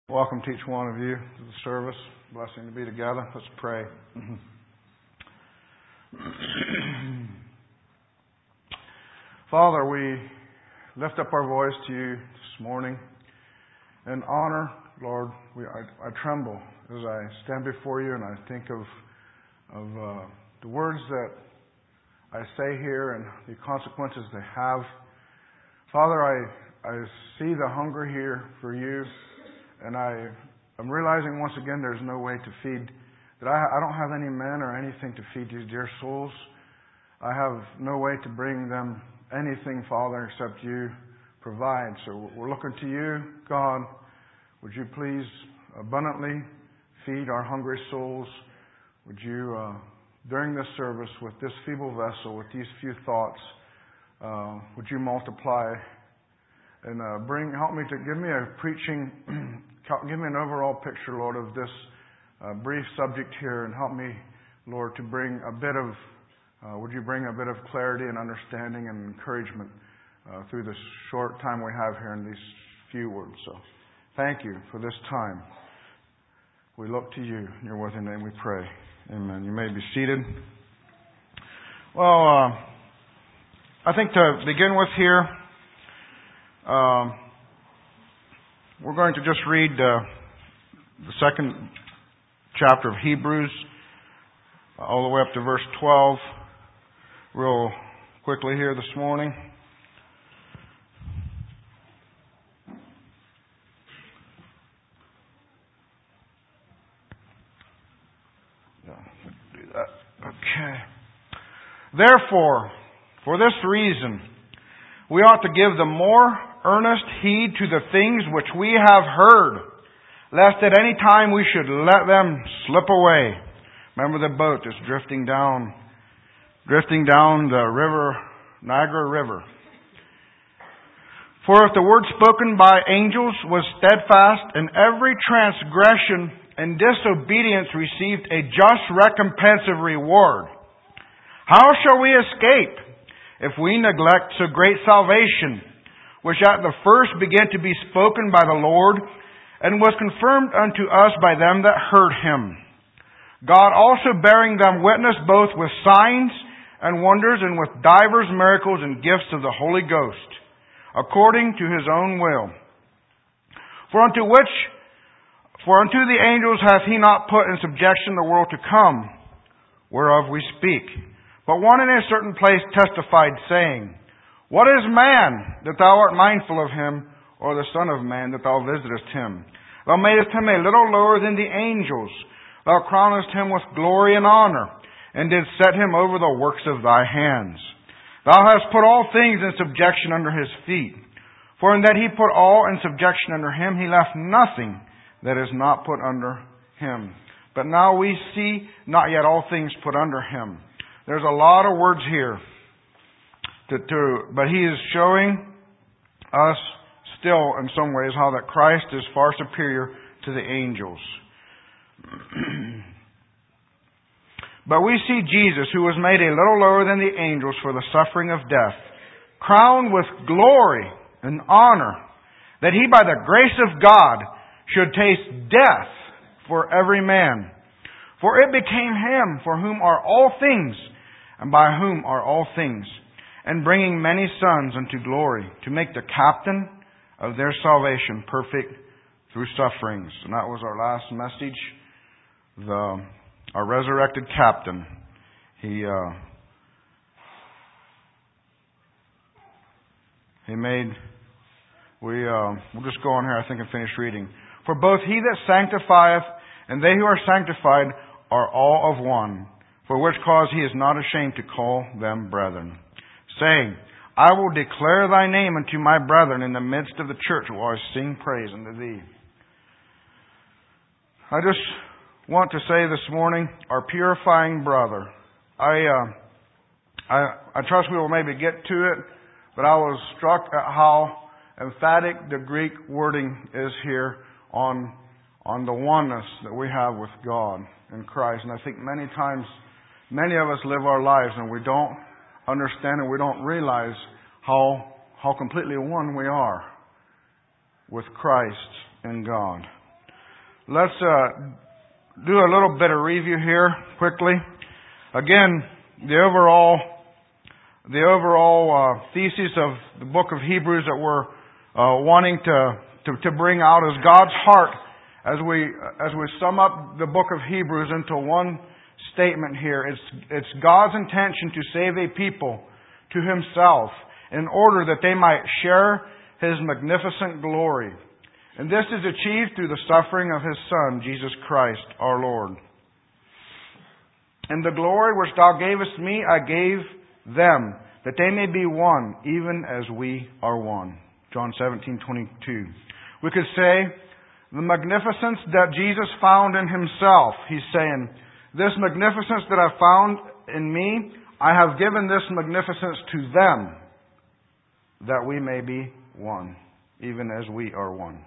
Welcome to each one of you to the service. Blessing to be together. Let's pray. Father, we lift up our voice to you this morning in honor. Lord, I tremble as I stand before you and I think of the words that I say here and the consequences they have. Father, I see the hunger here for you. And I'm realizing once again there's no way to feed, that I don't have any men or anything to feed these dear souls. I have no way to bring them anything, Father, except you provide. So we're looking to you, God. Would you please abundantly feed our hungry souls? Would you, during this service, with this feeble vessel, with these few thoughts, would you multiply and help me to give me a preaching, give me an overall picture, Lord, of this brief subject here, and help me, Lord, to bring a bit of, would you bring a bit of clarity and understanding and encouragement through this short time we have here in these few words. So, thank you for this time. We look to you. In your worthy name we pray. Amen. You may be seated. Well, I think to begin with here, we're going to just read the second chapter of Hebrews all the way up to verse 12 real quickly here this morning. Do that. Okay. Therefore, for this reason, we ought to give the more earnest heed to the things which we have heard, lest at any time we should let them slip away. Remember the boat that's drifting down the river, Niagara River. For if the word spoken by angels was steadfast, and every transgression and disobedience received a just recompense of reward, how shall we escape if we neglect so great salvation, which at the first began to be spoken by the Lord, and was confirmed unto us by them that heard him? God also bearing them witness both with signs and wonders, and with divers miracles and gifts of the Holy Ghost, according to his own will. For unto the angels hath he not put in subjection the world to come, whereof we speak. But one in a certain place testified, saying, What is man, that thou art mindful of him, or the Son of Man, that thou visitest him? Thou madest him a little lower than the angels. Thou crownest him with glory and honor, and didst set him over the works of thy hands. Thou hast put all things in subjection under his feet. For in that he put all in subjection under him, he left nothing that is not put under him. But now we see not yet all things put under him. There's a lot of words here. But he is showing us still in some ways how that Christ is far superior to the angels. But we see Jesus, who was made a little lower than the angels for the suffering of death, crowned with glory and honor, that he by the grace of God should taste death for every man. For it became him for whom are all things, and by whom are all things, and bringing many sons unto glory, to make the captain of their salvation perfect through sufferings. And that was our last message. Our resurrected captain. We'll just go on here, I think, and finish reading. For both he that sanctifieth and they who are sanctified are all of one, for which cause he is not ashamed to call them brethren, saying, I will declare thy name unto my brethren in the midst of the church, while I sing praise unto thee. I just want to say this morning, our purifying brother. I trust we will maybe get to it, but I was struck at how emphatic the Greek wording is here on the oneness that we have with God in Christ. And I think many times, many of us live our lives and we don't understand and we don't realize how completely one we are with Christ and God. let's do a little bit of review here quickly. Again, the overall thesis of the book of Hebrews that we're wanting to bring out is God's heart as we sum up the book of Hebrews into one statement here. It's God's intention to save a people to Himself in order that they might share His magnificent glory. And this is achieved through the suffering of His Son, Jesus Christ, our Lord. And the glory which Thou gavest me, I gave them, that they may be one, even as we are one. John 17:22. We could say, the magnificence that Jesus found in Himself. He's saying, this magnificence that I found in me, I have given this magnificence to them, that we may be one, even as we are one.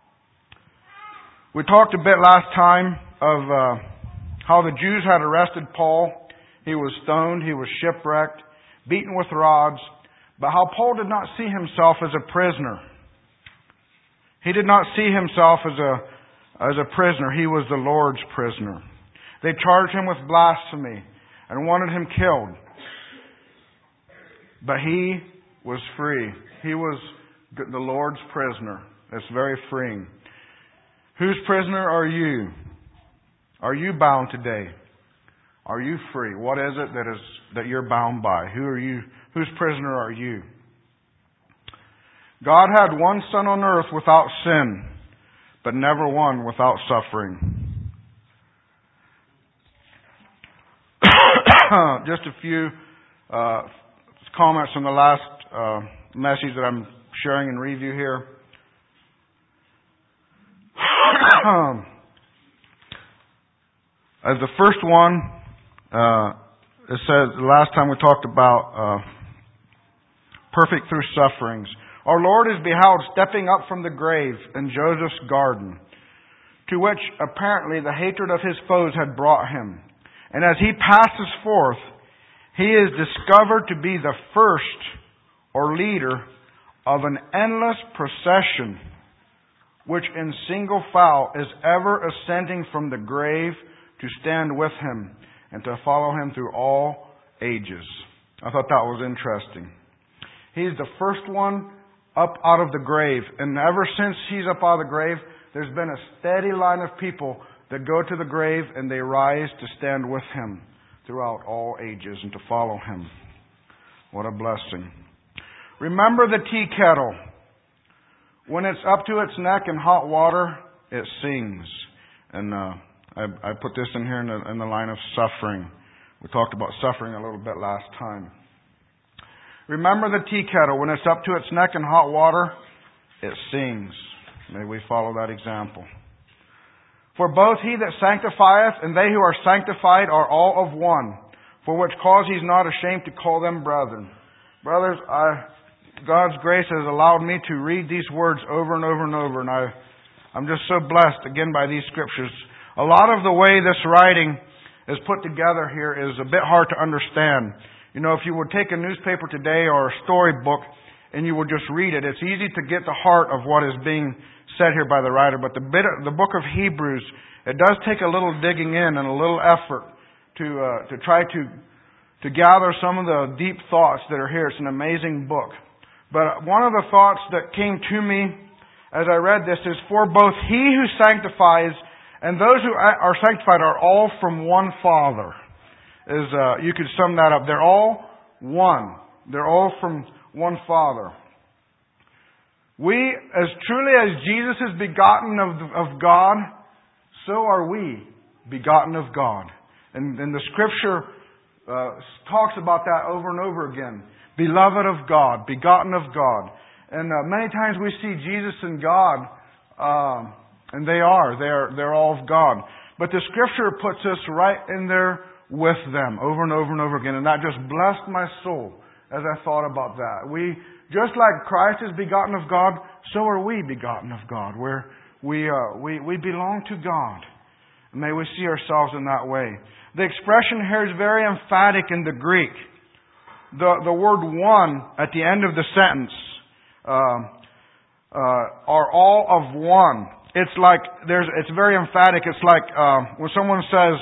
We talked a bit last time of how the Jews had arrested Paul. He was stoned, he was shipwrecked, beaten with rods, but how Paul did not see himself as a prisoner. He did not see himself as a prisoner. He was the Lord's prisoner. They charged him with blasphemy and wanted him killed. But he was free. He was the Lord's prisoner. That's very freeing. Whose prisoner are you? Are you bound today? Are you free? What is it that you're bound by? Who are you? Whose prisoner are you? God had one Son on earth without sin, but never one without suffering. Just a few comments on the last message that I'm sharing in review here. As the first one, it says, the last time we talked about perfect through sufferings. Our Lord is beheld stepping up from the grave in Joseph's garden, to which apparently the hatred of His foes had brought Him. And as He passes forth, He is discovered to be the first or leader of an endless procession, which in single file is ever ascending from the grave to stand with Him and to follow Him through all ages. I thought that was interesting. He's the first one up out of the grave. And ever since He's up out of the grave, there's been a steady line of people that go to the grave and they rise to stand with Him throughout all ages and to follow Him. What a blessing. Remember the tea kettle. When it's up to its neck in hot water, it sings. And I put this in here in the line of suffering. We talked about suffering a little bit last time. Remember the tea kettle. When it's up to its neck in hot water, it sings. May we follow that example. For both He that sanctifieth and they who are sanctified are all of one, for which cause He's not ashamed to call them brethren. Brothers, God's grace has allowed me to read these words over and over and over, and I'm just so blessed again by these scriptures. A lot of the way this writing is put together here is a bit hard to understand. You know, if you would take a newspaper today or a storybook and you would just read it, it's easy to get the heart of what is being said here by the writer. But the book of Hebrews, it does take a little digging in and a little effort to try to gather some of the deep thoughts that are here. It's an amazing book. But one of the thoughts that came to me as I read this is, for both He who sanctifies and those who are sanctified are all from one Father. You could sum that up. They're all one. They're all from one Father. We, as truly as Jesus is begotten of God, so are we begotten of God. And the Scripture talks about that over and over again. Beloved of God, begotten of God. And many times we see Jesus and God, and they're all of God. But the Scripture puts us right in there with them over and over and over again. And that just blessed my soul as I thought about that. Just like Christ is begotten of God, so are we begotten of God. We belong to God. May we see ourselves in that way. The expression here is very emphatic in the Greek. The word one at the end of the sentence are all of one. it's like it's very emphatic. It's like when someone says,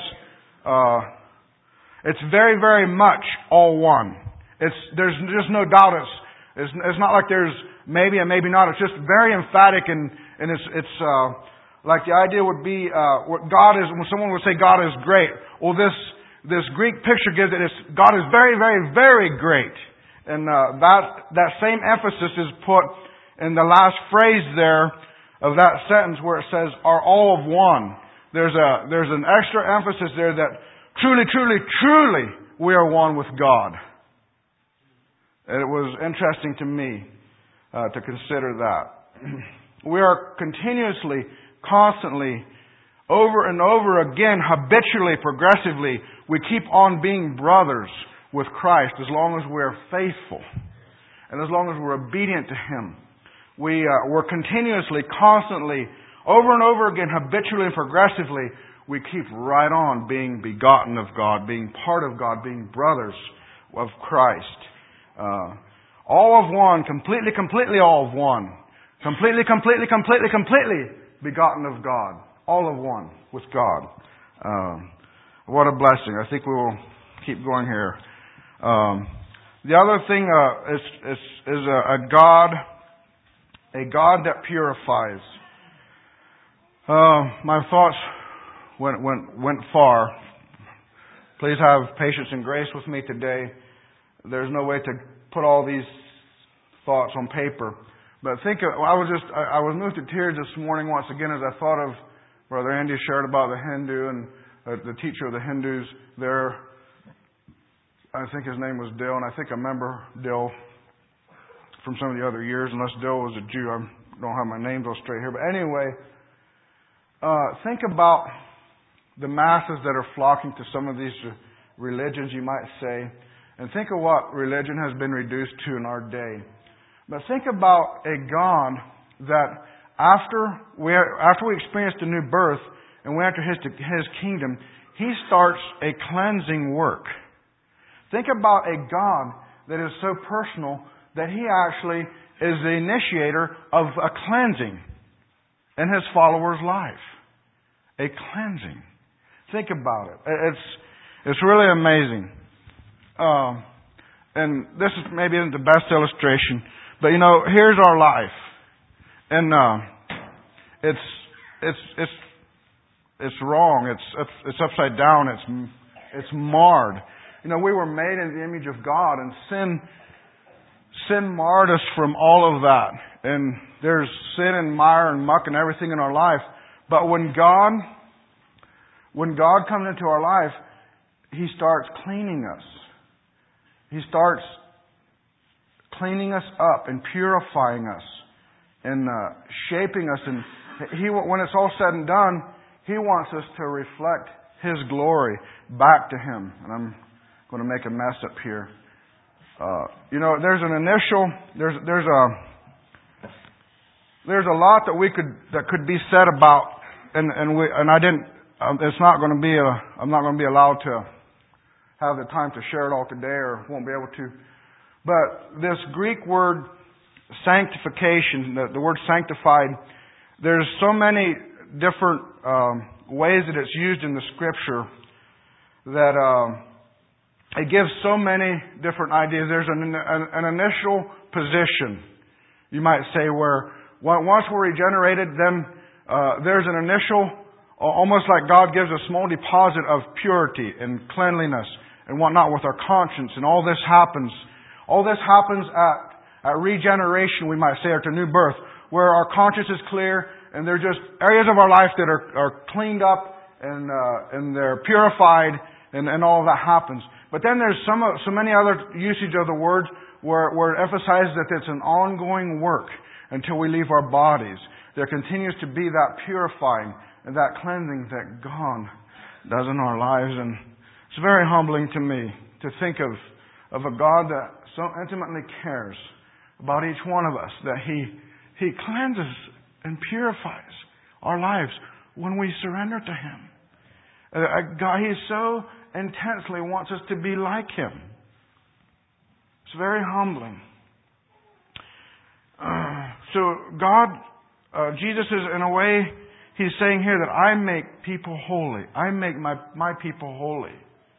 it's very, very much all one. There's just no doubt. It's not like there's maybe and maybe not. It's just very emphatic, and it's like the idea would be what God is. When someone would say God is great, well, this Greek picture gives it. God is very, very, very great, and that same emphasis is put in the last phrase there of that sentence where it says are all of one. There's an extra emphasis there that truly, truly, truly we are one with God. And it was interesting to me to consider that. We are continuously, constantly, over and over again, habitually, progressively, we keep on being brothers with Christ as long as we're faithful and as long as we're obedient to Him. We're continuously, constantly, over and over again, habitually and progressively, we keep right on being begotten of God, being part of God, being brothers of Christ. All of one, completely, completely all of one. Completely, completely, completely, completely begotten of God. All of one with God. What a blessing. I think we will keep going here. The other thing is a God that purifies. My thoughts went far. Please have patience and grace with me today. There's no way to put all these thoughts on paper. But I was moved to tears this morning once again as I thought of Brother Andy shared about the Hindu and the teacher of the Hindus there. I think his name was Dill, and I think I remember Dill from some of the other years, unless Dill was a Jew. I don't have my names all straight here. But anyway, think about the masses that are flocking to some of these religions, you might say, and think of what religion has been reduced to in our day. But think about a God that after we experienced a new birth and we enter His kingdom, He starts a cleansing work. Think about a God that is so personal that He actually is the initiator of a cleansing in His followers' life. A cleansing. Think about it. It's really amazing. And this maybe isn't the best illustration, but here's our life, and it's wrong. It's upside down. It's marred. We were made in the image of God, and sin marred us from all of that. And there's sin and mire and muck and everything in our life. But when God comes into our life, He starts cleaning us. He starts cleaning us up and purifying us and shaping us. And when it's all said and done, He wants us to reflect His glory back to Him. And I'm going to make a mess up here. There's a lot that could be said about, and I didn't. It's not going to be I'm not going to be allowed to have the time to share it all today, or won't be able to. But this Greek word sanctification, the word sanctified, there's so many different ways that it's used in the Scripture that it gives so many different ideas. There's an initial position, you might say, where once we're regenerated, then there's an initial, almost like God gives a small deposit of purity and cleanliness and whatnot with our conscience, and all this happens. All this happens at regeneration, we might say, or to new birth, where our conscience is clear, and they're just areas of our life that are cleaned up and they're purified, and all of that happens. But then there's so many other usage of the word where it emphasizes that it's an ongoing work until we leave our bodies. There continues to be that purifying and that cleansing that God does in our lives. And it's very humbling to me to think of a God that so intimately cares about each one of us, that He cleanses and purifies our lives when we surrender to Him. God, He so intensely wants us to be like Him. It's very humbling. So God, Jesus is in a way, He's saying here that I make people holy. I make my people holy.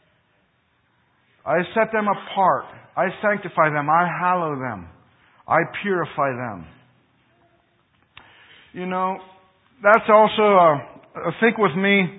I set them apart. I sanctify them. I hallow them. I purify them. You know, that's also, think with me,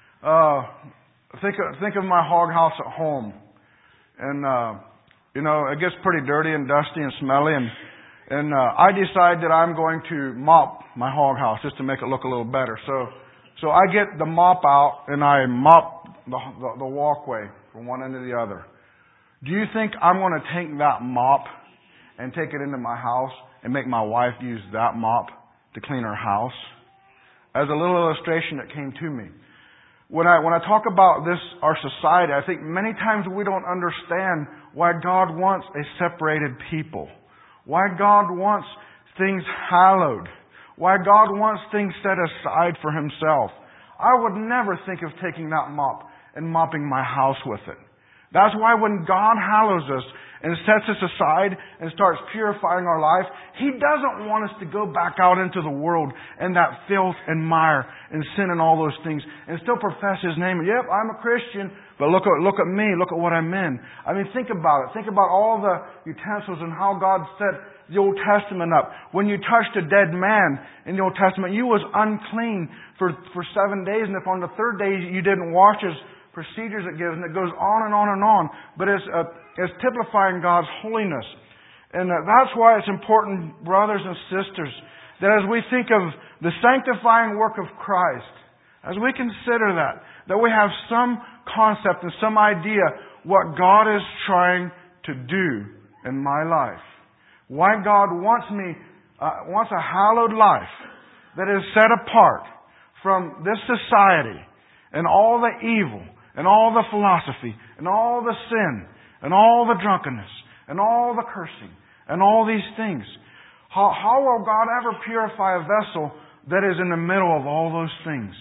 think of my hog house at home. And, you know, it gets pretty dirty and dusty and smelly. And I decide that I'm going to mop my hog house just to make it look a little better. So I get the mop out and I mop the walkway from one end to the other. Do you think I'm going to take that mop and take it into my house and make my wife use that mop to clean her house? As a little illustration that came to me. When I talk about this, our society, I think many times we don't understand why God wants a separated people. Why God wants things hallowed. Why God wants things set aside for Himself. I would never think of taking that mop and mopping my house with it. That's why when God hallows us and sets us aside and starts purifying our life, He doesn't want us to go back out into the world and that filth and mire and sin and all those things and still profess His name. Yep, I'm a Christian, but look at me, look at what I'm in. I mean, think about it. Think about all the utensils and how God set the Old Testament up. When you touched a dead man in the Old Testament, you was unclean for 7 days, and if on the third day you didn't wash His procedures it gives, and it goes on and on and on. But it's typifying God's holiness. And that's why it's important, brothers and sisters, that as we think of the sanctifying work of Christ, as we consider that we have some concept and some idea what God is trying to do in my life. Why God wants a hallowed life that is set apart from this society and all the evil and all the philosophy, and all the sin, and all the drunkenness, and all the cursing, and all these things. How will God ever purify a vessel that is in the middle of all those things?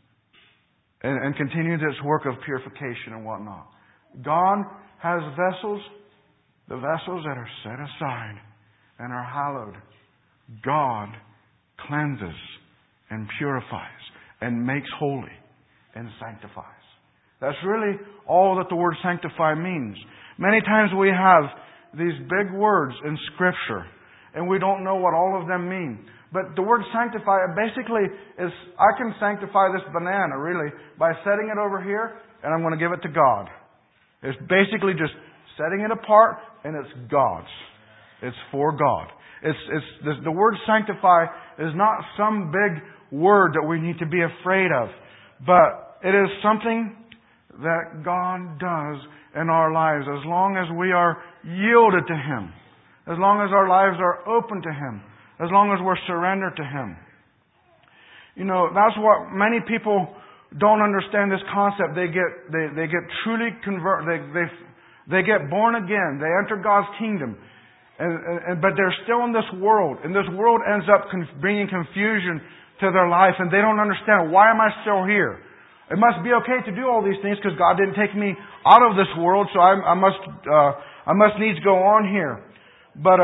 And continue its work of purification and whatnot. God has vessels, the vessels that are set aside and are hallowed. God cleanses and purifies and makes holy and sanctifies. That's really all that the word sanctify means. Many times we have these big words in Scripture, and we don't know what all of them mean. But the word sanctify basically is, I can sanctify this banana, really, by setting it over here, and I'm going to give it to God. It's basically just setting it apart, and it's God's. It's for God. The word sanctify is not some big word that we need to be afraid of, but it is something that God does in our lives as long as we are yielded to Him, as long as our lives are open to Him, as long as we're surrendered to Him. You know, that's what many people don't understand this concept. They get truly converted. They get born again. They enter God's kingdom. But they're still in this world. And this world ends up bringing confusion to their life. And they don't understand, why am I still here? It must be okay to do all these things because God didn't take me out of this world, so I must needs go on here. But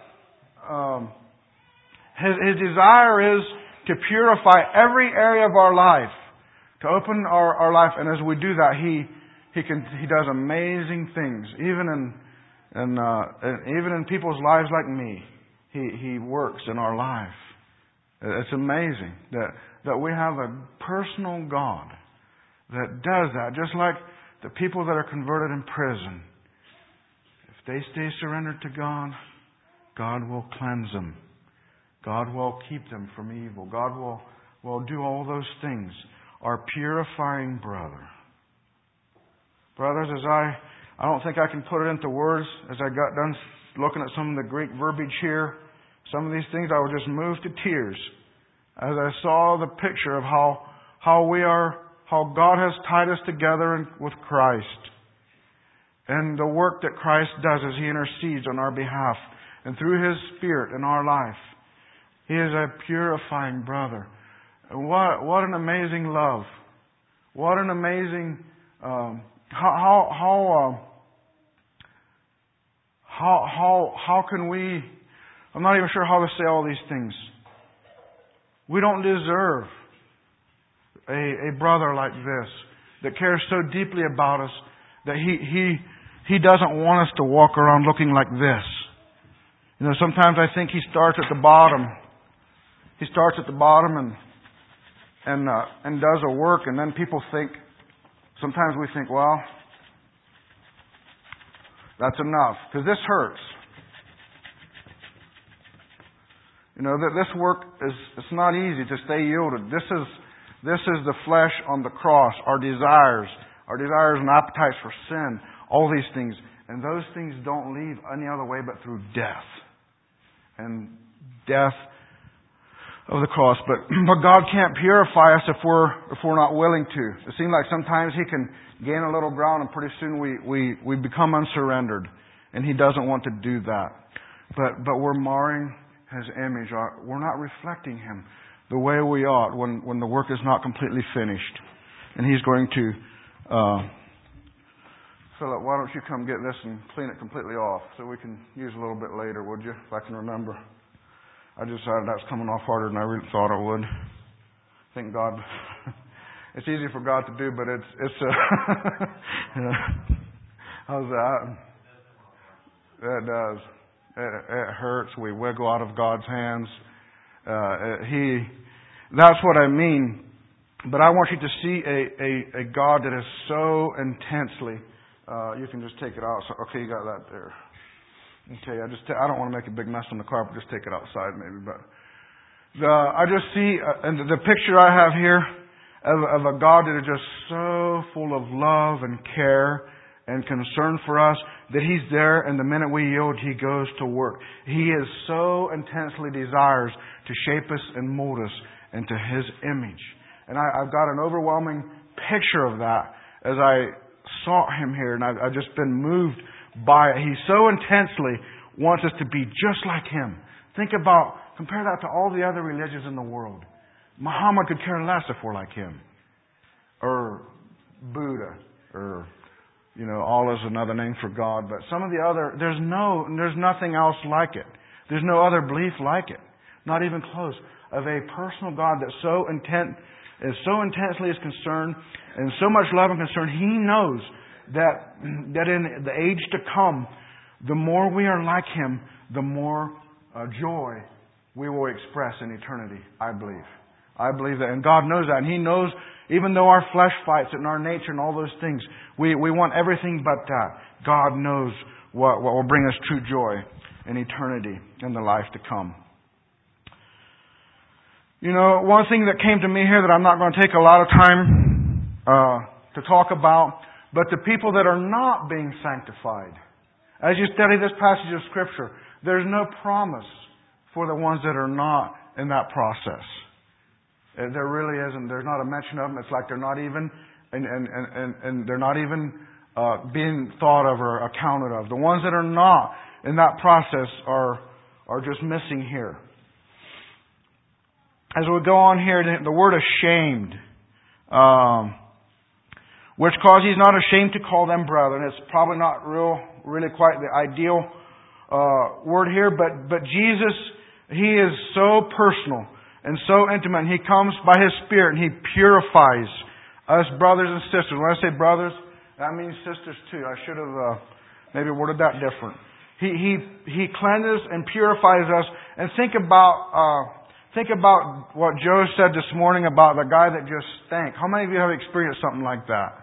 His desire is to purify every area of our life, to open our life, and as we do that, He does amazing things, even in people's lives like me. He works in our life. It's amazing that we have a personal God that does that, just like the people that are converted in prison. If they stay surrendered to God, God will cleanse them. God will keep them from evil. God will do all those things. Our purifying brother. Brothers, I don't think I can put it into words. As I got done looking at some of the Greek verbiage here, some of these things I was just moved to tears as I saw the picture of how God has tied us together with Christ. And the work that Christ does as He intercedes on our behalf and through His Spirit in our life. He is a purifying brother. And what an amazing love. What an amazing... How can we... I'm not even sure how to say all these things. We don't deserve a brother like this that cares so deeply about us that He doesn't want us to walk around looking like this. You know, sometimes I think He starts at the bottom. He starts at the bottom and does a work, and then people think, sometimes we think, well, that's enough, because this hurts. You know, that this work it's not easy to stay yielded. This is the flesh on the cross, our desires and appetites for sin, all these things. And those things don't leave any other way but through death. And death of the cross. But God can't purify us if we're not willing to. It seems like sometimes He can gain a little ground and pretty soon we become unsurrendered. And He doesn't want to do that. But we're marring His image. We're not reflecting Him the way we ought when the work is not completely finished. And He's going to Philip, why don't you come get this and clean it completely off so we can use a little bit later, would you? If I can remember. I decided that's coming off harder than I really thought it would. I think God, it's easy for God to do, but it's how's that? It does. It hurts. We wiggle out of God's hands. That's what I mean. But I want you to see a God that is so intensely. You can just take it out. So, okay, you got that there. Okay, I don't want to make a big mess on the carpet. Just take it outside, maybe. But I just see, and the picture I have here of a God that is just so full of love and care and concern for us that He's there, and the minute we yield, He goes to work. He is so intensely desires to shape us and mold us into His image. And I've got an overwhelming picture of that as I saw Him here, and I've just been moved by it. He so intensely wants us to be just like Him. Compare that to all the other religions in the world. Muhammad could care less if we're like him. Or Buddha, or Allah is another name for God, but some of the other, there's nothing else like it. There's no other belief like it. Not even close. Of a personal God that so intensely is concerned, and so much love and concern. He knows that in the age to come, the more we are like Him, the more joy we will express in eternity, I believe. I believe that. And God knows that. And He knows, even though our flesh fights and our nature and all those things, we want everything but that. God knows what will bring us true joy in eternity and the life to come. One thing that came to me here that I'm not going to take a lot of time to talk about, but the people that are not being sanctified. As you study this passage of Scripture, there's no promise for the ones that are not in that process. There really isn't. There's not a mention of them. It's like they're not even, and they're not even being thought of or accounted of. The ones that are not in that process are just missing here. As we go on here, the word ashamed, which cause He's not ashamed to call them brethren. It's probably not really quite the ideal word here, but Jesus, He is so personal and so intimate. He comes by His Spirit and He purifies us brothers and sisters. When I say brothers, that means sisters too. I should have maybe worded that different. He cleanses and purifies us. And think about what Joe said this morning about the guy that just stank. How many of you have experienced something like that?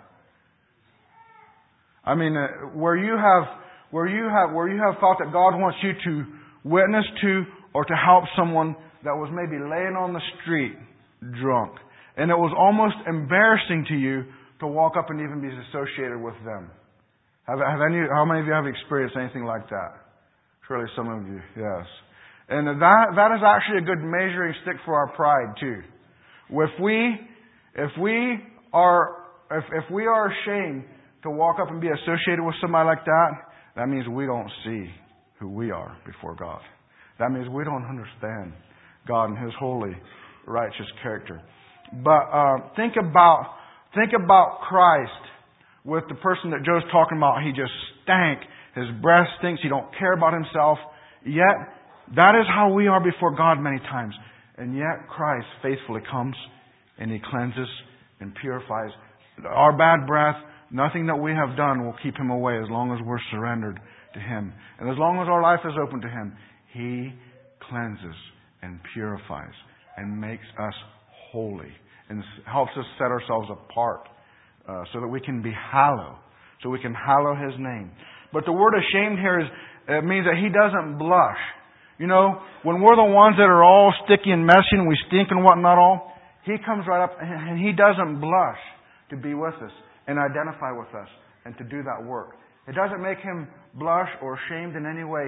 I mean, where you have thought that God wants you to witness to or to help someone that was maybe laying on the street drunk, and it was almost embarrassing to you to walk up and even be associated with them. How many of you have experienced anything like that? Surely some of you, yes. And that is actually a good measuring stick for our pride too. If we are ashamed to walk up and be associated with somebody like that, that means we don't see who we are before God. That means we don't understand God and His holy, righteous character. But think about Christ with the person that Joe's talking about. He just stank. His breath stinks. He don't care about himself. Yet, that is how we are before God many times. And yet, Christ faithfully comes and He cleanses and purifies. Our bad breath, nothing that we have done will keep Him away as long as we're surrendered to Him. And as long as our life is open to Him, He cleanses and purifies and makes us holy and helps us set ourselves apart so that we can be hallowed, so we can hallow His name. But the word ashamed here it means that He doesn't blush. You know, when we're the ones that are all sticky and messy and we stink and whatnot all, He comes right up and He doesn't blush to be with us and identify with us and to do that work. It doesn't make Him blush or ashamed in any way.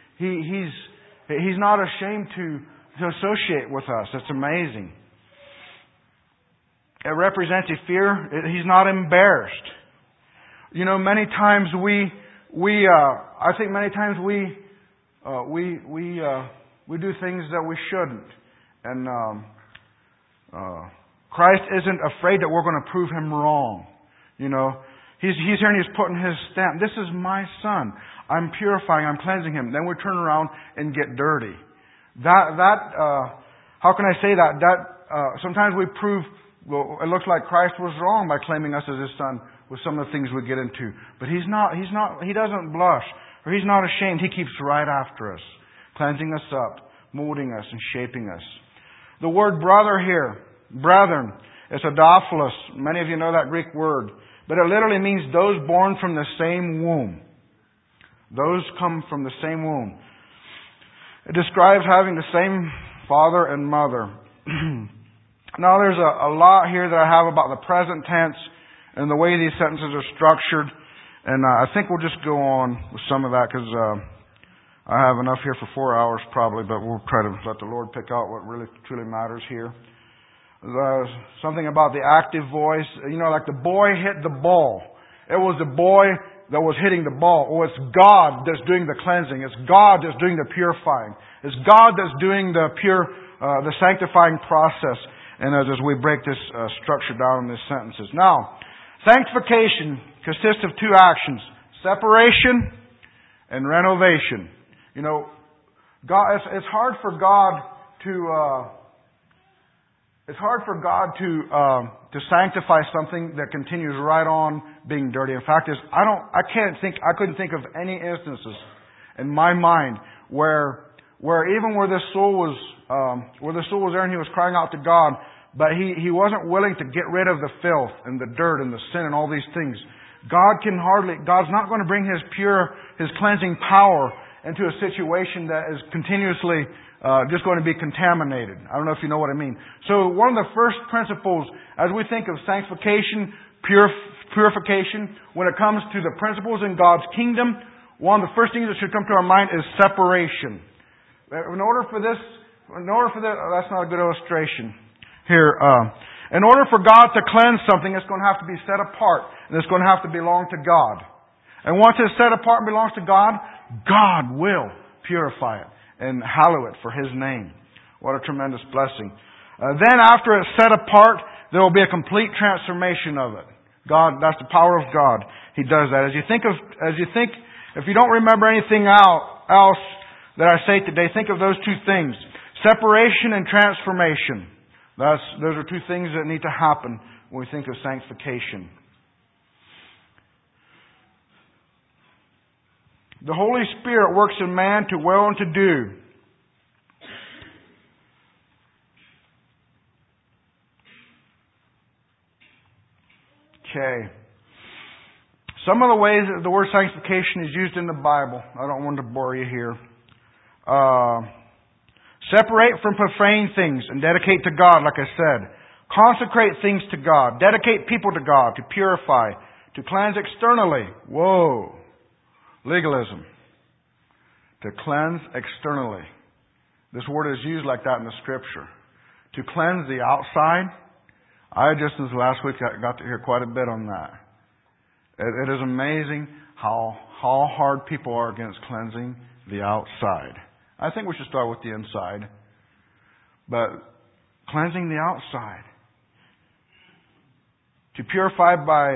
He's not ashamed to associate with us. It's amazing. It represents a fear. He's not embarrassed. You know, many times I think many times we do things that we shouldn't, and Christ isn't afraid that we're going to prove Him wrong. You know, He's here and He's putting His stamp. This is my Son. I'm purifying. I'm cleansing Him. Then we turn around and get dirty. How can I say that? Sometimes we prove. Well, it looks like Christ was wrong by claiming us as His Son with some of the things we get into. But He doesn't blush, or He's not ashamed. He keeps right after us, cleansing us up, molding us, and shaping us. The word brother here, brethren, it's adophilos. Many of you know that Greek word. But it literally means those born from the same womb. Those come from the same womb. It describes having the same father and mother. Now, there's a lot here that I have about the present tense and the way these sentences are structured. And I think we'll just go on with some of that because I have enough here for 4 hours probably, but we'll try to let the Lord pick out what really truly matters here. Something about the active voice. You know, like the boy hit the ball. It was the boy that was hitting the ball. Or it's God that's doing the cleansing. It's God that's doing the purifying. It's God that's doing the sanctifying process. And as we break this structure down in these sentences. Now, sanctification consists of two actions. Separation and renovation. You know, God. It's hard for God to sanctify something that continues right on being dirty. In fact, I couldn't think of any instances in my mind where the soul was there and he was crying out to God, but he wasn't willing to get rid of the filth and the dirt and the sin and all these things. God's not going to bring His cleansing power into a situation that is continuously just going to be contaminated. I don't know if you know what I mean. So one of the first principles as we think of sanctification, purification, when it comes to the principles in God's kingdom, one of the first things that should come to our mind is separation. In order for this, that's not a good illustration here. In order for God to cleanse something, it's going to have to be set apart, and it's going to have to belong to God. And once it's set apart and belongs to God, God will purify it and hallow it for His name. What a tremendous blessing. Then after it's set apart, there will be a complete transformation of it. God, that's the power of God. He does that. If you don't remember anything else that I say today, think of those two things. Separation and transformation. Those are two things that need to happen when we think of sanctification. The Holy Spirit works in man to will and to do. Okay. Some of the ways that the word sanctification is used in the Bible. I don't want to bore you here. Separate from profane things and dedicate to God, like I said. Consecrate things to God. Dedicate people to God, to purify, to cleanse externally. Whoa. Legalism. To cleanse externally. This word is used like that in the Scripture. To cleanse the outside. Since last week, I got to hear quite a bit on that. It is amazing how hard people are against cleansing the outside. I think we should start with the inside. But cleansing the outside. To purify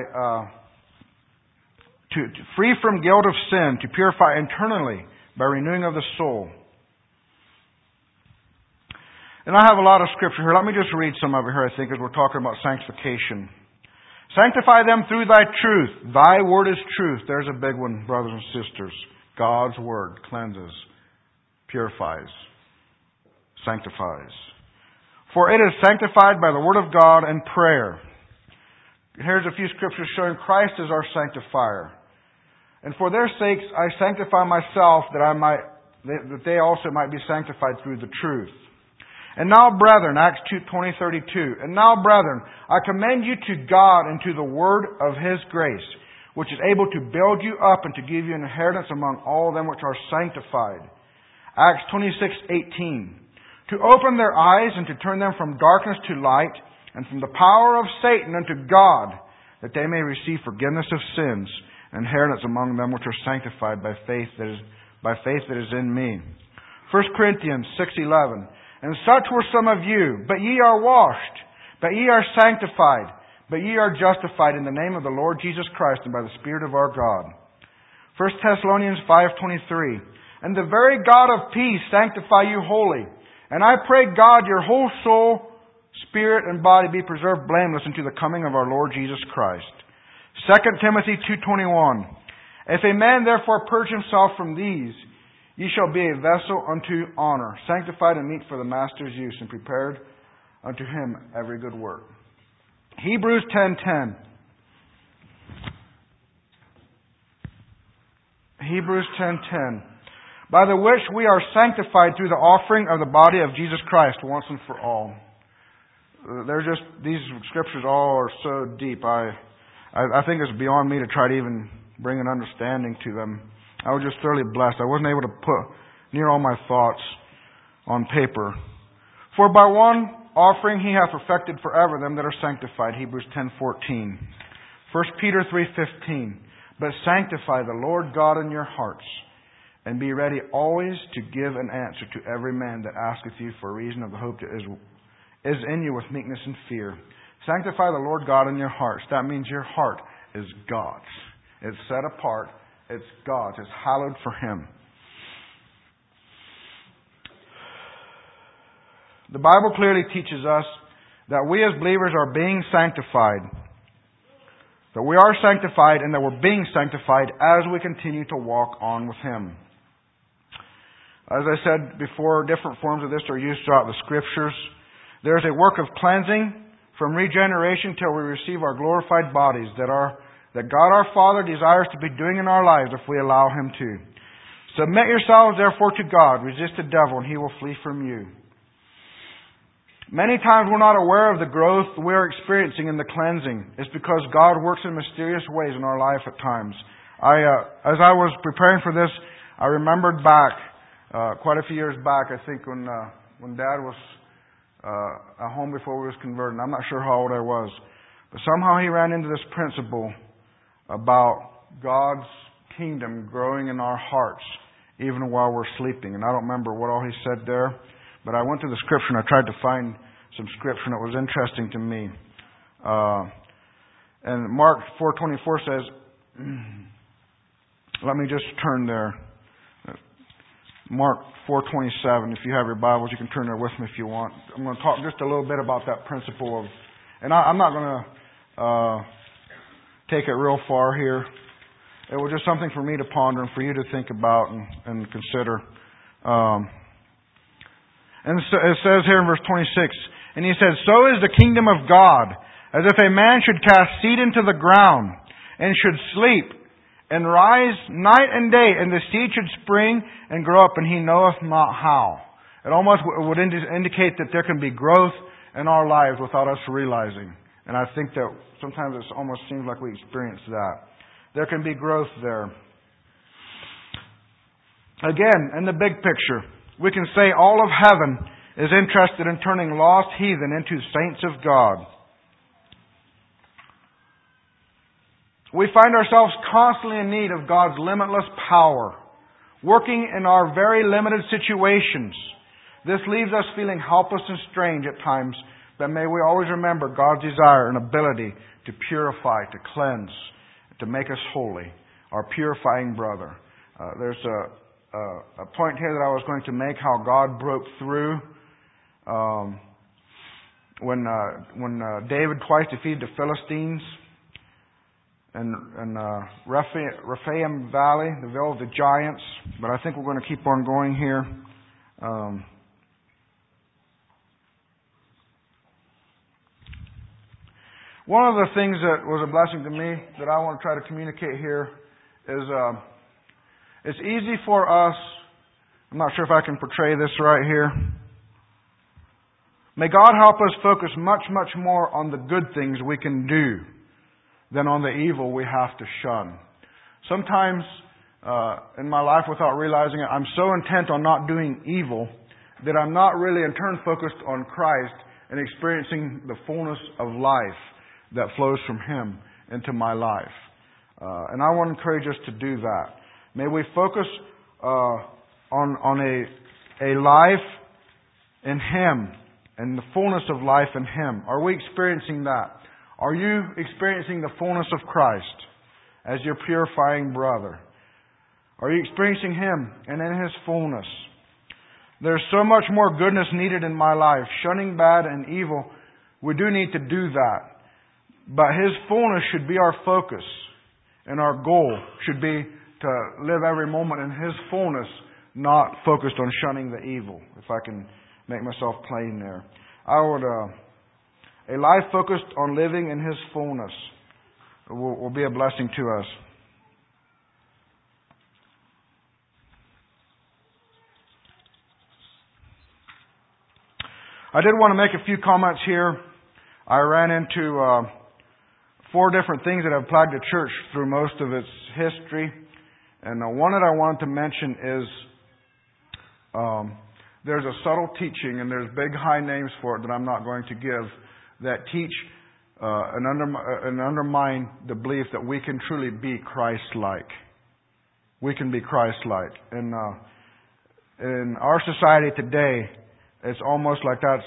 to free from guilt of sin, to purify internally by renewing of the soul. And I have a lot of scripture here. Let me just read some of it here, I think, as we're talking about sanctification. Sanctify them through thy truth. Thy word is truth. There's a big one, brothers and sisters. God's word cleanses, purifies, sanctifies. For it is sanctified by the word of God and prayer. Here's a few scriptures showing Christ is our sanctifier. And for their sakes I sanctify myself, that they also might be sanctified through the truth. And now, brethren, Acts 20:32. And now, brethren, I commend you to God and to the word of His grace, which is able to build you up and to give you an inheritance among all them which are sanctified. Acts 26:18. To open their eyes and to turn them from darkness to light, and from the power of Satan unto God, that they may receive forgiveness of sins, and inheritance among them which are sanctified by faith that is in me. 1 Corinthians 6:11. And such were some of you, but ye are washed, but ye are sanctified, but ye are justified in the name of the Lord Jesus Christ and by the Spirit of our God. 1 Thessalonians 5:23. And the very God of peace sanctify you wholly. And I pray God your whole soul, spirit, and body be preserved blameless unto the coming of our Lord Jesus Christ. 2 Timothy 2:21. If a man therefore purge himself from these, ye shall be a vessel unto honor, sanctified and meet for the master's use, and prepared unto him every good work. Hebrews 10:10. Hebrews 10:10. By the which we are sanctified through the offering of the body of Jesus Christ once and for all. These scriptures all are so deep. I think it's beyond me to try to even bring an understanding to them. I was just thoroughly blessed. I wasn't able to put near all my thoughts on paper. For by one offering He hath perfected forever them that are sanctified. Hebrews 10:14. 1 Peter 3:15. But sanctify the Lord God in your hearts, and be ready always to give an answer to every man that asketh you for a reason of the hope that is in you with meekness and fear. Sanctify the Lord God in your hearts. That means your heart is God's. It's set apart. It's God's. It's hallowed for Him. The Bible clearly teaches us that we as believers are being sanctified. That we are sanctified and that we're being sanctified as we continue to walk on with Him. As I said before, different forms of this are used throughout the Scriptures. There is a work of cleansing from regeneration till we receive our glorified bodies that God our Father desires to be doing in our lives if we allow Him to. Submit yourselves therefore to God. Resist the devil and he will flee from you. Many times we're not aware of the growth we're experiencing in the cleansing. It's because God works in mysterious ways in our life at times. As I was preparing for this, I remembered back, quite a few years back, I think when Dad was at home before we was converted. I'm not sure how old I was. But somehow he ran into this principle about God's kingdom growing in our hearts even while we're sleeping. And I don't remember what all he said there. But I went to the Scripture and I tried to find some Scripture that was interesting to me. And Mark 4:24 says, let me just turn there. Mark 4:27. If you have your Bibles, you can turn there with me if you want. I'm going to talk just a little bit about that principle of, and I'm not going to take it real far here. It was just something for me to ponder and for you to think about and consider. And it says here in verse 26, and he says, so is the kingdom of God, as if a man should cast seed into the ground, and should sleep, and rise night and day, and the seed should spring and grow up, and he knoweth not how. It almost would indicate that there can be growth in our lives without us realizing. And I think that sometimes it almost seems like we experience that. There can be growth there. Again, in the big picture, we can say all of heaven is interested in turning lost heathen into saints of God. We find ourselves constantly in need of God's limitless power, working in our very limited situations. This leaves us feeling helpless and strange at times, but may we always remember God's desire and ability to purify, to cleanse, to make us holy, our purifying brother. There's a point here that I was going to make, how God broke through When David twice defeated the Philistines, and Rephaim Valley, the Vale of the Giants. But I think we're going to keep on going here. One of the things that was a blessing to me that I want to try to communicate here is it's easy for us. I'm not sure if I can portray this right here. May God help us focus much, much more on the good things we can do than on the evil we have to shun. Sometimes in my life, without realizing it, I'm so intent on not doing evil that I'm not really in turn focused on Christ and experiencing the fullness of life that flows from Him into my life. And I want to encourage us to do that. May we focus on a life in Him and the fullness of life in Him. Are we experiencing that? Are you experiencing the fullness of Christ as your purifying brother? Are you experiencing Him and in His fullness? There's so much more goodness needed in my life. Shunning bad and evil, we do need to do that. But His fullness should be our focus. And our goal should be to live every moment in His fullness, not focused on shunning the evil. If I can make myself plain there. A life focused on living in His fullness will be a blessing to us. I did want to make a few comments here. I ran into 4 different things that have plagued the church through most of its history. And one that I wanted to mention is there's a subtle teaching, and there's big high names for it that I'm not going to give, that teach and undermine the belief that we can truly be Christ-like. We can be Christ-like. And in our society today, it's almost like that's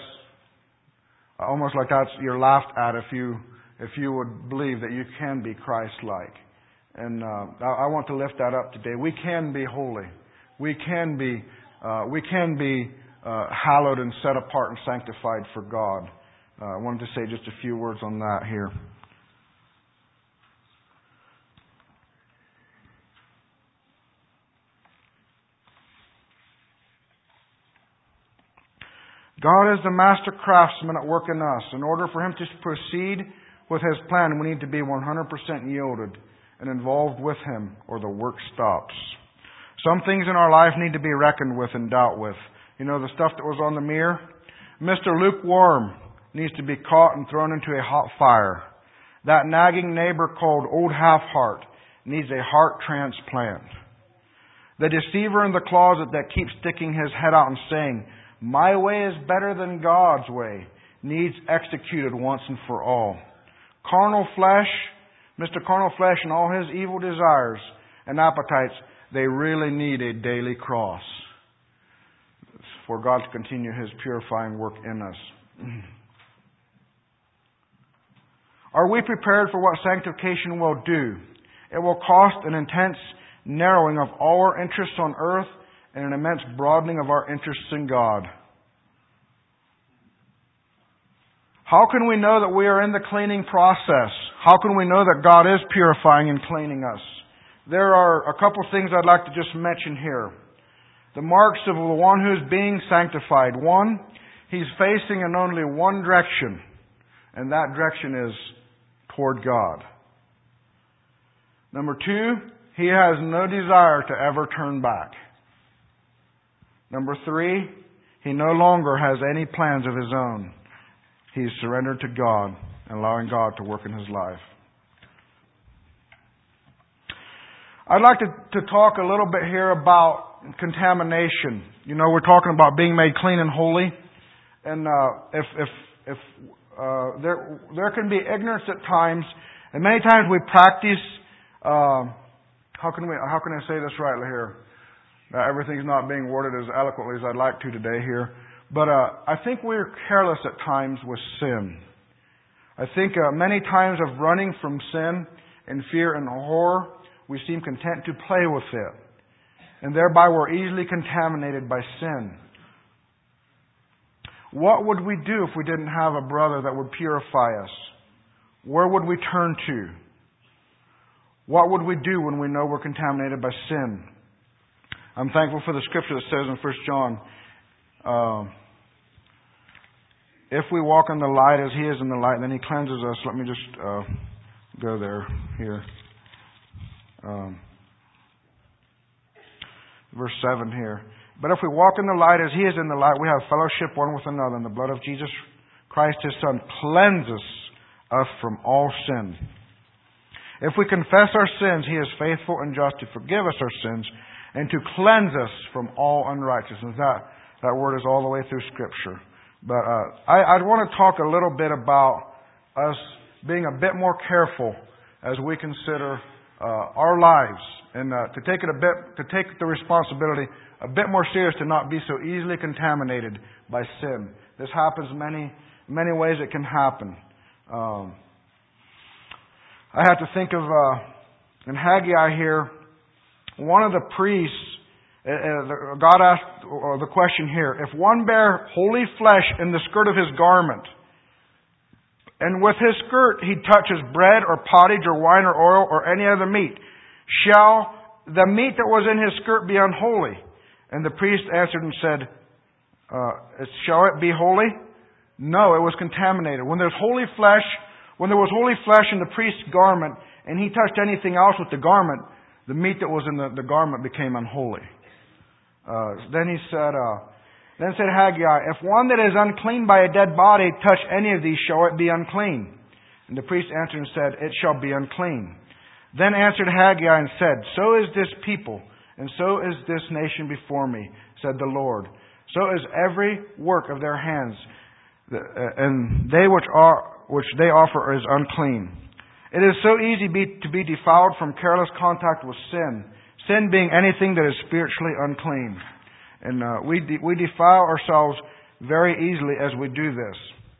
you're laughed at if you would believe that you can be Christ-like. And I want to lift that up today. We can be holy. We can be hallowed and set apart and sanctified for God. I wanted to say just a few words on that here. God is the master craftsman at work in us. In order for Him to proceed with His plan, we need to be 100% yielded and involved with Him, or the work stops. Some things in our life need to be reckoned with and dealt with. You know, the stuff that was on the mirror? Mr. Lukewarm needs to be caught and thrown into a hot fire. That nagging neighbor called Old Half-Heart needs a heart transplant. The deceiver in the closet that keeps sticking his head out and saying, "My way is better than God's way," needs executed once and for all. Carnal flesh, Mr. Carnal Flesh and all his evil desires and appetites, they really need a daily cross for God to continue His purifying work in us. Are we prepared for what sanctification will do? It will cost an intense narrowing of all our interests on earth and an immense broadening of our interests in God. How can we know that we are in the cleaning process? How can we know that God is purifying and cleaning us? There are a couple things I'd like to just mention here. The marks of the one who is being sanctified. One, he's facing in only one direction, and that direction is toward God. Number 2, he has no desire to ever turn back. Number 3, he no longer has any plans of his own. He's surrendered to God and allowing God to work in his life. I'd like to talk a little bit here about contamination. You know, we're talking about being made clean and holy. And if there can be ignorance at times, and many times we practice. How can I say this rightly here? Everything's not being worded as eloquently as I'd like to today here. But I think we're careless at times with sin. I think many times of running from sin in fear and horror, we seem content to play with it. And thereby we're easily contaminated by sin. What would we do if we didn't have a brother that would purify us? Where would we turn to? What would we do when we know we're contaminated by sin? I'm thankful for the scripture that says in 1 John, if we walk in the light as He is in the light, then He cleanses us. Let me just go there here. Verse 7 here. But if we walk in the light as He is in the light, we have fellowship one with another, and the blood of Jesus Christ, His Son, cleanses us from all sin. If we confess our sins, He is faithful and just to forgive us our sins and to cleanse us from all unrighteousness. That word is all the way through Scripture. But I want to talk a little bit about us being a bit more careful as we consider our lives, and to take the responsibility a bit more serious, to not be so easily contaminated by sin. This happens many ways. It can happen. I had to think of in Haggai here, one of the priests. God asked the question here: if one bear holy flesh in the skirt of his garment, and with his skirt he touches bread or pottage or wine or oil or any other meat, shall the meat that was in his skirt be unholy? And the priest answered and said, shall it be holy? No, it was contaminated. When there was holy flesh in the priest's garment, and he touched anything else with the garment, the meat that was in the garment became unholy. Then said Haggai, if one that is unclean by a dead body touch any of these, shall it be unclean? And the priest answered and said, it shall be unclean. Then answered Haggai and said, so is this people, and so is this nation before me, said the Lord. So is every work of their hands, and they which they offer is unclean. It is so easy to be defiled from careless contact with sin. Sin being anything that is spiritually unclean. And we defile ourselves very easily as we do this.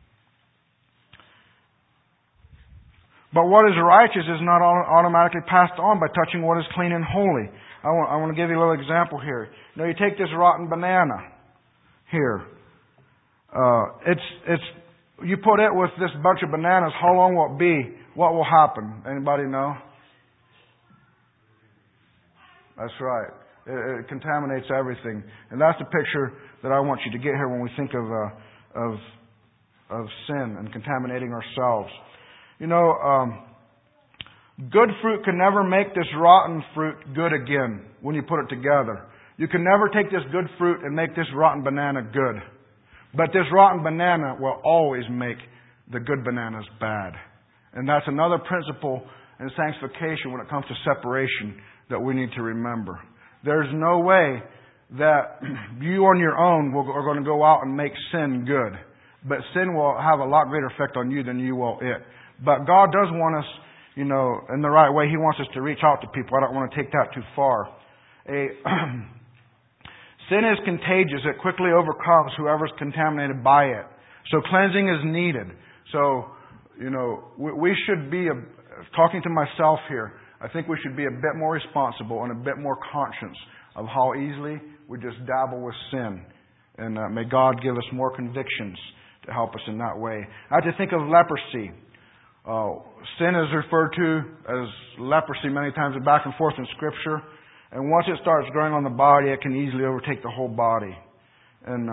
But what is righteous is not automatically passed on by touching what is clean and holy. I want to give you a little example here. You take this rotten banana here. You put it with this bunch of bananas. How long will it be? What will happen? Anybody know? That's right. It contaminates everything, and that's the picture that I want you to get here when we think of sin and contaminating ourselves. Good fruit can never make this rotten fruit good again when you put it together. You can never take this good fruit and make this rotten banana good. But this rotten banana will always make the good bananas bad. And that's another principle in sanctification when it comes to separation that we need to remember. There's no way that you on your own are going to go out and make sin good. But sin will have a lot greater effect on you than you will it. But God does want us, in the right way. He wants us to reach out to people. I don't want to take that too far. Sin is contagious. It quickly overcomes whoever's contaminated by it. So cleansing is needed. So, we should be, talking to myself here, I think we should be a bit more responsible and a bit more conscious of how easily we just dabble with sin. And may God give us more convictions to help us in that way. I have to think of leprosy. Sin is referred to as leprosy many times back and forth in Scripture. And once it starts growing on the body, it can easily overtake the whole body. And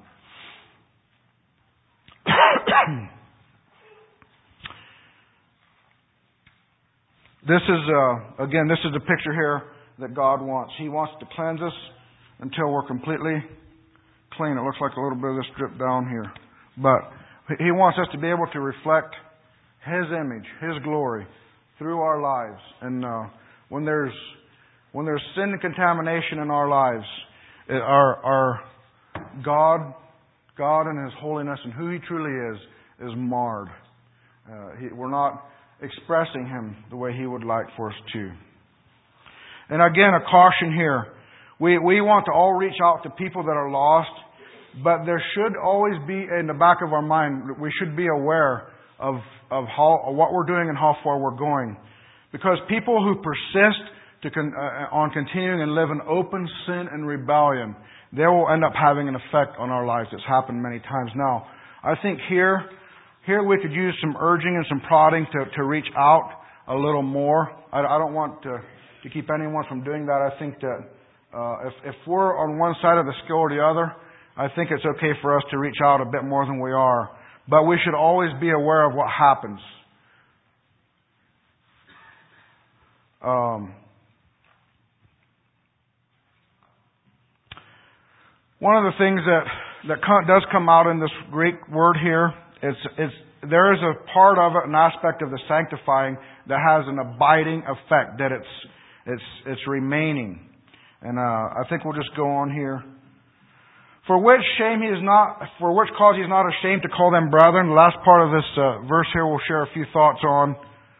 this is the picture here that God wants. He wants to cleanse us until we're completely clean. It looks like a little bit of this drip down here. But He wants us to be able to reflect His image, His glory through our lives. And when there's sin and contamination in our lives, our God and His holiness and who He truly is marred. We're not expressing Him the way He would like for us to. And again, a caution here. We want to all reach out to people that are lost, but there should always be in the back of our mind, we should be aware of what we're doing and how far we're going. Because people who persist on continuing and live in open sin and rebellion, they will end up having an effect on our lives. It's happened many times now. I think here we could use some urging and some prodding to reach out a little more. I don't want to keep anyone from doing that. I think that if we're on one side of the scale or the other, I think it's okay for us to reach out a bit more than we are. But we should always be aware of what happens. One of the things that does come out in this Greek word here is there is a part of it, an aspect of the sanctifying that has an abiding effect, that it's remaining. And I think we'll just go on here. For which cause he is not ashamed to call them brethren. The last part of this verse here we'll share a few thoughts on.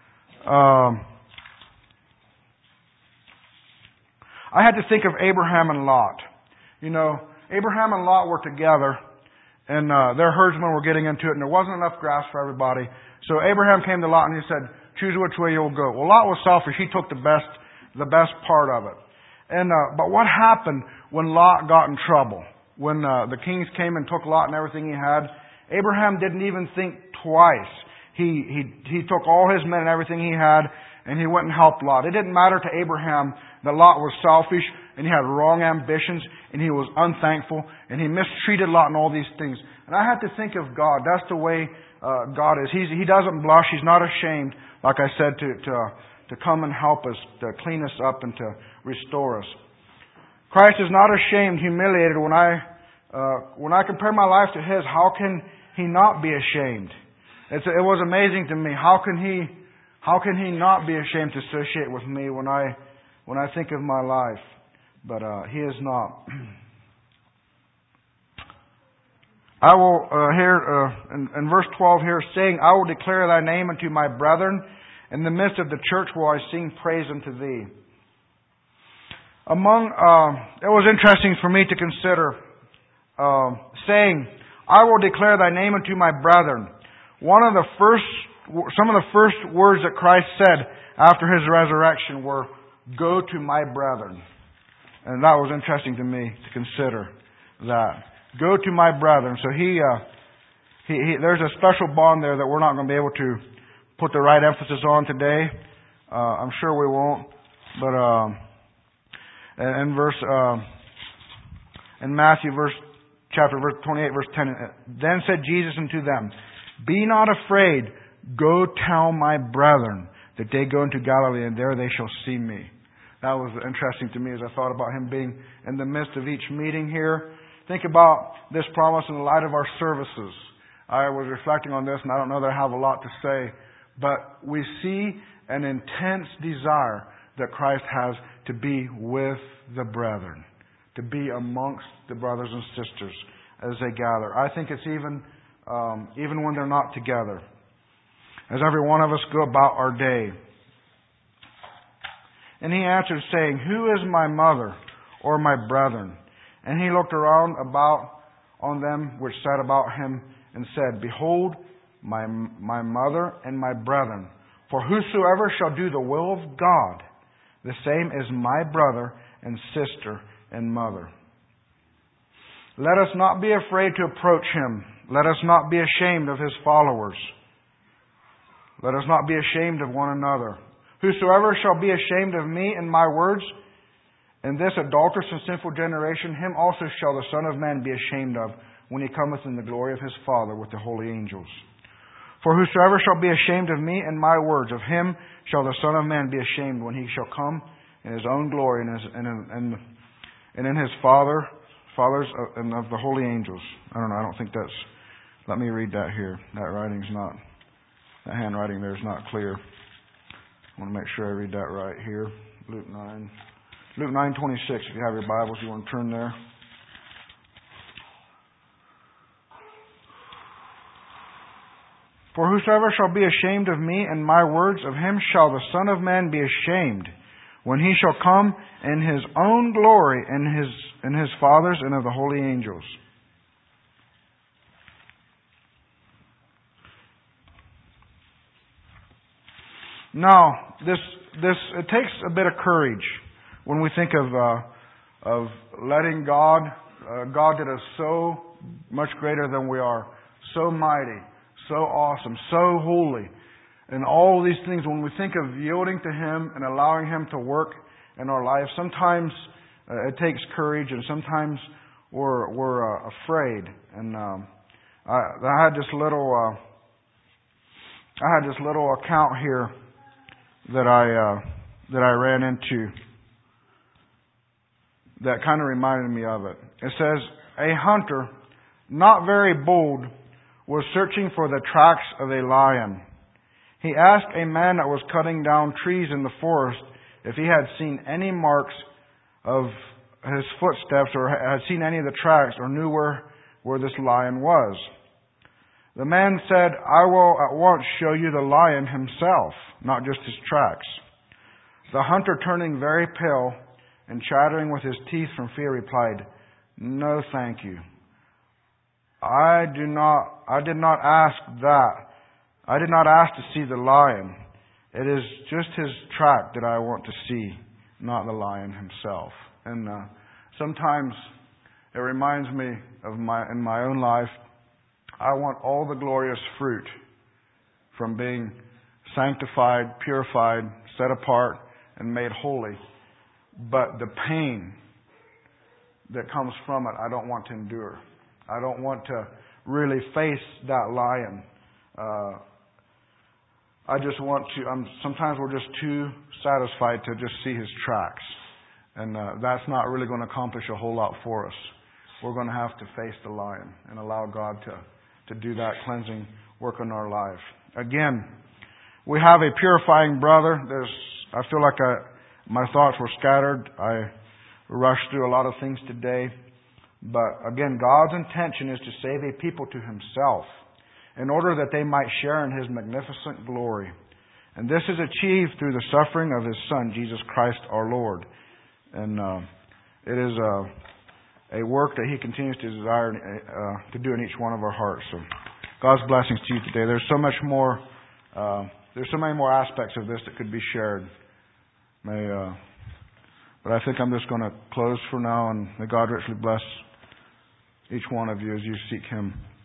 I had to think of Abraham and Lot. You know, Abraham and Lot were together, and their herdsmen were getting into it, and there wasn't enough grass for everybody. So Abraham came to Lot and he said, "Choose which way you'll go." Well, Lot was selfish. He took the best part of it. And but what happened when Lot got in trouble? When the kings came and took Lot and everything he had, Abraham didn't even think twice. He took all his men and everything he had, and he went and helped Lot. It didn't matter to Abraham that Lot was selfish and he had wrong ambitions and he was unthankful and he mistreated Lot and all these things. And I had to think of God. That's the way God is. He doesn't blush. He's not ashamed, like I said, to come and help us, to clean us up and to restore us. Christ is not ashamed, humiliated. When I compare my life to His, how can He not be ashamed? It was amazing to me. How can He not be ashamed to associate with me when I think of my life? But He is not. I will in verse 12 here, saying, "I will declare Thy name unto my brethren. In the midst of the church will I sing praise unto Thee." It was interesting for me to consider saying, "I will declare Thy name unto my brethren." Some of the first words that Christ said after His resurrection were, "Go to my brethren." And that was interesting to me to consider that. Go to my brethren. So there's a special bond there that we're not going to be able to put the right emphasis on today. I'm sure we won't. But in Matthew chapter 28, verse 10, "Then said Jesus unto them, Be not afraid, go tell my brethren that they go into Galilee, and there they shall see me." That was interesting to me as I thought about Him being in the midst of each meeting here. Think about this promise in the light of our services. I was reflecting on this, and I don't know that I have a lot to say, but we see an intense desire that Christ has to be with the brethren, to be amongst the brothers and sisters as they gather. I think it's even when they're not together. As every one of us go about our day. And He answered, saying, "Who is my mother or my brethren?" And He looked around about on them which sat about Him, and said, "Behold, my mother and my brethren. For whosoever shall do the will of God, the same is my brother and sister and mother." Let us not be afraid to approach Him. Let us not be ashamed of His followers. Let us not be ashamed of one another. "Whosoever shall be ashamed of me and my words in this adulterous and sinful generation, him also shall the Son of Man be ashamed of when He cometh in the glory of His Father with the holy angels. For whosoever shall be ashamed of me and my words, of him shall the Son of Man be ashamed when He shall come in His own glory and in His Father's and of the holy angels." I don't know. I don't think that's. Let me read that here. That handwriting there is not clear. I want to make sure I read that right here. Luke 9:26. If you have your Bibles, you want to turn there. "For whosoever shall be ashamed of me and my words, of him shall the Son of Man be ashamed when He shall come in His own glory and His Father's and of the holy angels." Now, it takes a bit of courage when we think of letting God God did us so much greater than we are, so mighty, so awesome, so holy. And all these things, when we think of yielding to Him and allowing Him to work in our life, sometimes it takes courage, and sometimes we're afraid. And I had this little account here that I ran into that kind of reminded me of it. It says, a hunter, not very bold, was searching for the tracks of a lion. He asked a man that was cutting down trees in the forest if he had seen any marks of his footsteps or had seen any of the tracks or knew where this lion was. The man said, I will at once show you the lion himself, not just his tracks. The hunter, turning very pale and chattering with his teeth from fear, replied, no, thank you. I did not ask that. I did not ask to see the lion. It is just his track that I want to see, not the lion himself. And sometimes it reminds me of in my own life, I want all the glorious fruit from being sanctified, purified, set apart, and made holy. But the pain that comes from it, I don't want to endure. I don't want to really face that lion. I just want to, sometimes we're just too satisfied to just see his tracks. And that's not really going to accomplish a whole lot for us. We're going to have to face the lion and allow God to do that cleansing work in our life. Again, we have a purifying brother. I feel like my thoughts were scattered. I rushed through a lot of things today. But again, God's intention is to save a people to Himself in order that they might share in His magnificent glory. And this is achieved through the suffering of His Son, Jesus Christ our Lord. And it is a work that He continues to desire to do in each one of our hearts. So God's blessings to you today. There's so much more. There's so many more aspects of this that could be shared. But I think I'm just going to close for now, and may God richly bless each one of you as you seek Him.